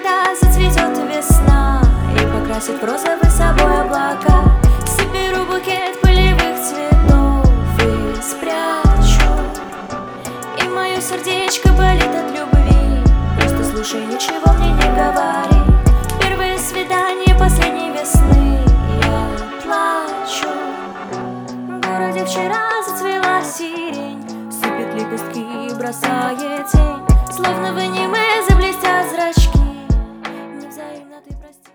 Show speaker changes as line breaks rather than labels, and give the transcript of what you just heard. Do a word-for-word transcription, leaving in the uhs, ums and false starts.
когда зацветет весна и покрасит в розовый собой облака, соберу букет полевых цветов и спрячу. И мое сердечко болит от любви, просто слушай, ничего мне не говори. Первое свидание последней весны, я плачу. В городе вчера зацвела сирень, сыпет лепестки и бросает тень, словно в аниме заблестят зрачки. Невзаимно ты прости.